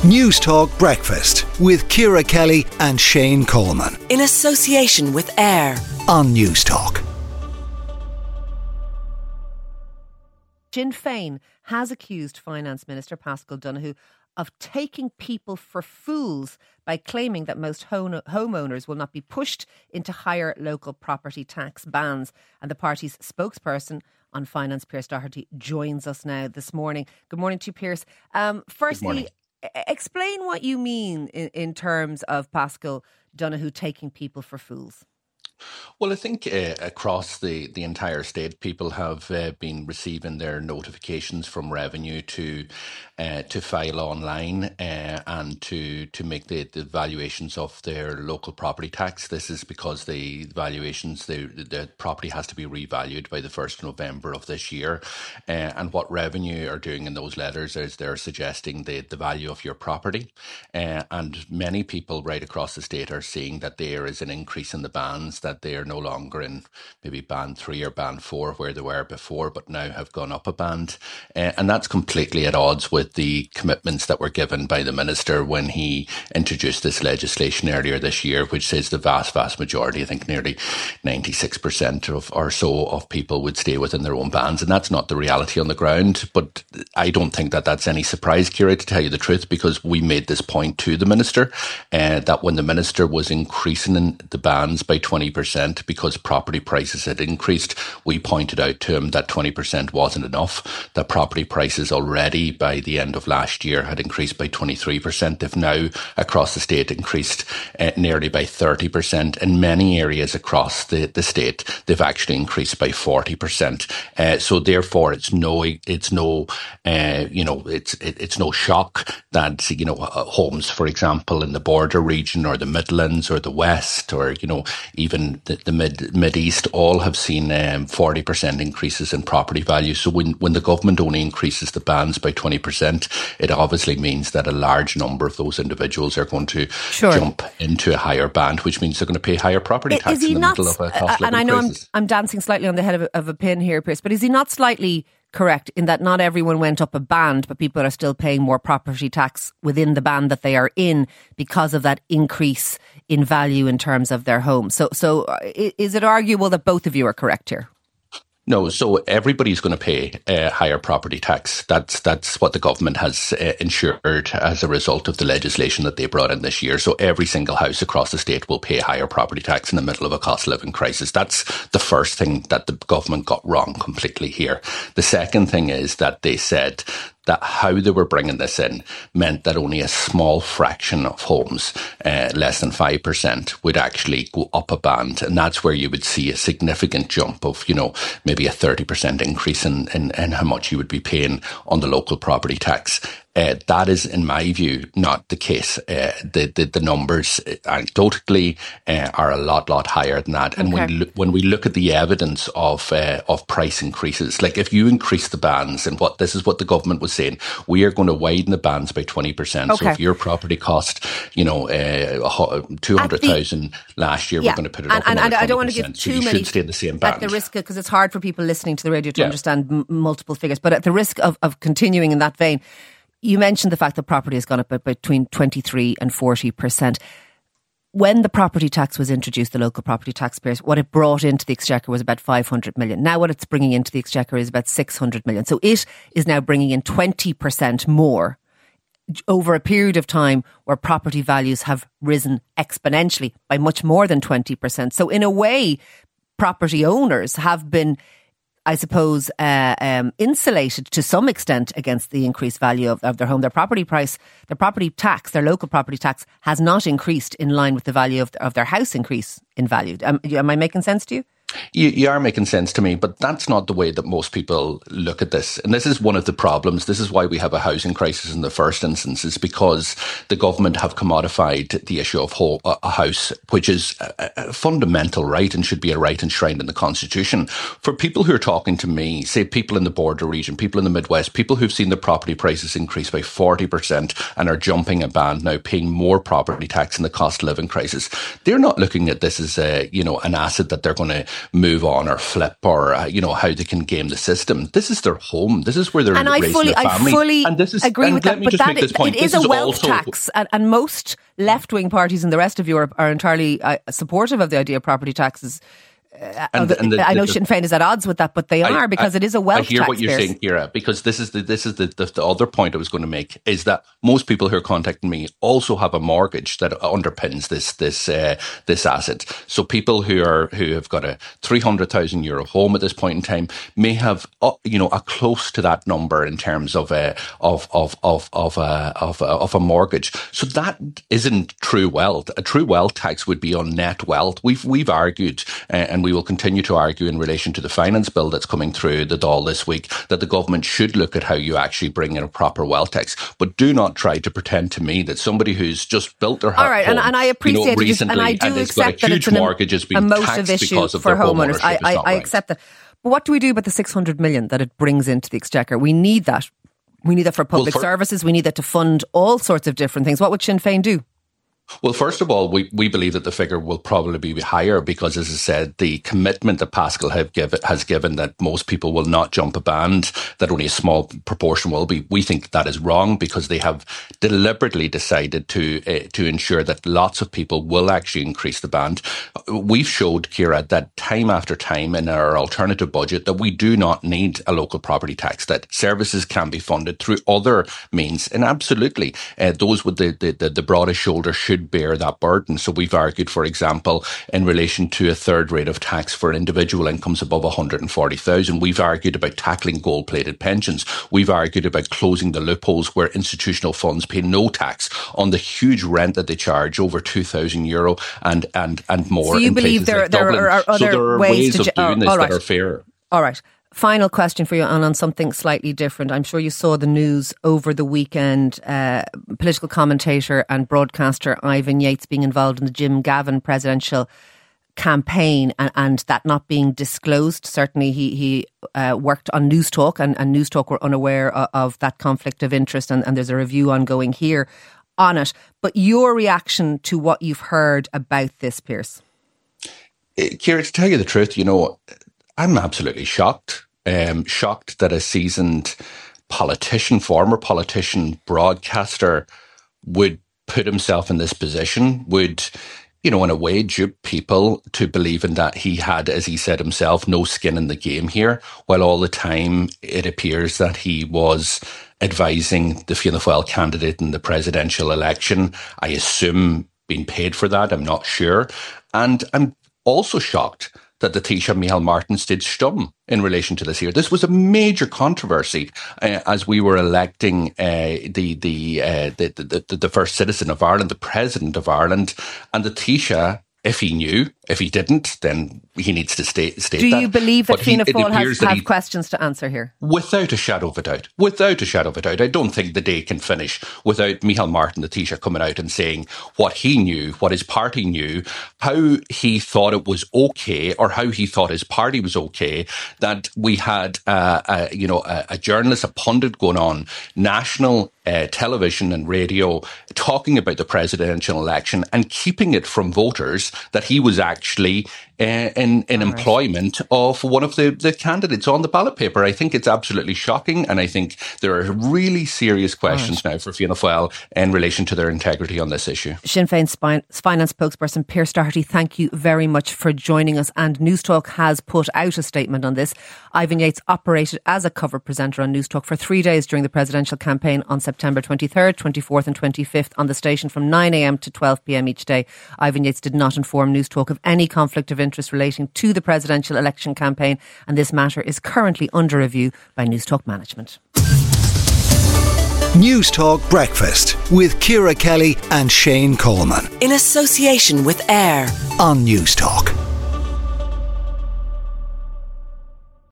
News Talk Breakfast with Ciara Kelly and Shane Coleman. In association with AIR on News Talk. Sinn Féin has accused Finance Minister Paschal Donohoe of taking people for fools by claiming that most homeowners will not be pushed into higher local property tax bans. And the party's spokesperson on finance, Pierce Doherty, joins us now this morning. Good morning to you, Pierce. Firstly, explain what you mean in terms of Paschal Donohoe taking people for fools. Well, I think across the entire state, people have been receiving their notifications from Revenue to file online and to make the valuations of their local property tax. This is because the valuations, the property has to be revalued by the 1st of November of this year. And what Revenue are doing in those letters is they're suggesting the value of your property. And many people right across the state are seeing that there is an increase in the bans, that they are no longer in maybe band 3 or band 4 where they were before, but now have gone up a band. And that's completely at odds with the commitments that were given by the minister when he introduced this legislation earlier this year, which says the vast majority, I think nearly 96% or so of people would stay within their own bands. And that's not the reality on the ground. But I don't think that that's any surprise, Ciara, to tell you the truth, because we made this point to the minister that when the minister was increasing the bands by 20% because property prices had increased, we pointed out to him that 20% wasn't enough, that property prices already by the end of last year had increased by 23%. They've now across the state increased nearly by 30%. In many areas across the state, they've actually increased by 40%. So therefore, it's no shock that homes, for example, in the border region or the Midlands or the West or even the mid East, all have seen 40% increases in property value. So when the government only increases the bands by 20%, it obviously means that a large number of those individuals are going to jump into a higher band, which means they're going to pay higher property tax in the middle of a cost of living crisis. And I know I'm dancing slightly on the head of a pin here, Pierce, but is he not slightly correct in that not everyone went up a band, but people are still paying more property tax within the band that they are in because of that increase in value in terms of their home? So is it arguable that both of you are correct here? No, so everybody's going to pay higher property tax. That's what the government has ensured as a result of the legislation that they brought in this year. So every single house across the state will pay higher property tax in the middle of a cost of living crisis. That's the first thing that the government got wrong completely here. The second thing is that they said that how they were bringing this in meant that only a small fraction of homes, less than 5%, would actually go up a band. And that's where you would see a significant jump of, maybe a 30% increase in how much you would be paying on the local property tax. That is, in my view, not the case. The numbers anecdotally are a lot higher than that. And when we look at the evidence of price increases, like if you increase the bands, and this is what the government was saying, we are going to widen the bands by 20%. So if your property cost, 200,000 last year, we're going to put it up another 20%. I don't want to give too many. Should stay in the same band. At the risk, because it's hard for people listening to the radio to understand multiple figures, but at the risk of continuing in that vein. You mentioned the fact that property has gone up by between 23 and 40%. When the property tax was introduced, the local property taxpayers, what it brought into the Exchequer was about 500 million. Now what it's bringing into the Exchequer is about 600 million. So it is now bringing in 20% more over a period of time where property values have risen exponentially by much more than 20%. So in a way, property owners have been, I suppose, insulated to some extent against the increased value of their home. Their property price, their property tax, their local property tax has not increased in line with the value of their house increase in value. Am I making sense to you? You are making sense to me, but that's not the way that most people look at this. And this is one of the problems. This is why we have a housing crisis in the first instance, is because the government have commodified the issue of a house, which is a fundamental right and should be a right enshrined in the Constitution. For people who are talking to me, say people in the border region, people in the Midwest, people who've seen the property prices increase by 40% and are jumping a band now, paying more property tax in the cost of living crisis, they're not looking at this as an asset that they're going to move on or flip or, how they can game the system. This is their home. This is where they're raising their family. I fully agree with that. But it is a wealth tax. And most left-wing parties in the rest of Europe are entirely supportive of the idea of property taxes. I know Sinn Féin is at odds with that, but they are because it is a wealth tax. I hear what you're saying, Ciara, because this is the other point I was going to make, is that most people who are contacting me also have a mortgage that underpins this asset. So people who have got a €300,000 home at this point in time may have a close to that number in terms of a mortgage. So that isn't true wealth. A true wealth tax would be on net wealth. We've argued and we will continue to argue in relation to the finance bill that's coming through the Dáil this week that the government should look at how you actually bring in a proper wealth tax. But do not try to pretend to me that somebody who's just built their house, all right, home, and I appreciate it, recently, and I do accept that it's an emotive issue for homeowners. I accept that. But what do we do about the 600 million that it brings into the Exchequer? We need that. We need that for public services. We need that to fund all sorts of different things. What would Sinn Féin do? Well, first of all, we believe that the figure will probably be higher because, as I said, the commitment that Paschal has given that most people will not jump a band, that only a small proportion will be. We think that is wrong because they have deliberately decided to ensure that lots of people will actually increase the band. We've showed, Ciara, that time after time in our alternative budget that we do not need a local property tax, that services can be funded through other means. And absolutely, those with the broadest shoulder should bear that burden. So we've argued, for example, in relation to a third rate of tax for individual incomes above 140,000. We've argued about tackling gold-plated pensions. We've argued about closing the loopholes where institutional funds pay no tax on the huge rent that they charge, over €2,000 and more. So you believe there are other ways of doing this that are fair? All right. Final question for you, and on something slightly different. I'm sure you saw the news over the weekend. Political commentator and broadcaster Ivan Yates being involved in the Jim Gavin presidential campaign and that not being disclosed. Certainly he worked on News Talk and News Talk were unaware of that conflict of interest and there's a review ongoing here on it. But your reaction to what you've heard about this, Piers? Ciara, to tell you the truth, I'm absolutely shocked. Shocked that a seasoned politician, former politician, broadcaster would put himself in this position, would, in a way, dupe people to believing that he had, as he said himself, no skin in the game here, while all the time it appears that he was advising the Fianna Fáil candidate in the presidential election. I assume being paid for that, I'm not sure. And I'm also shocked that the Taoiseach Micheál Martin stayed stum in relation to this here. This was a major controversy as we were electing the first citizen of Ireland, the President of Ireland, and the Taoiseach, if he knew, if he didn't, then he needs to state that. Do you believe that Fianna Fáil have questions to answer here? Without a shadow of a doubt. Without a shadow of a doubt. I don't think the day can finish without Micheál Martin, the Taoiseach, coming out and saying what he knew, what his party knew, how he thought it was okay, or how he thought his party was okay, that we had a journalist, a pundit going on national television and radio talking about the presidential election and keeping it from voters that he was actually in employment of one of the candidates on the ballot paper. I think it's absolutely shocking, and I think there are really serious questions now for Fianna Fáil in relation to their integrity on this issue. Sinn Féin's finance spokesperson Piers Doherty, thank you very much for joining us, and News Talk has put out a statement on this. Ivan Yates operated as a cover presenter on News Talk for 3 days during the presidential campaign on September 23rd, 24th and 25th on the station from 9am to 12pm each day. Ivan Yates did not inform News Talk of any conflict of interest relating to the presidential election campaign, and this matter is currently under review by News Talk management. News Talk Breakfast with Ciara Kelly and Shane Coleman. In association with AIR on News Talk.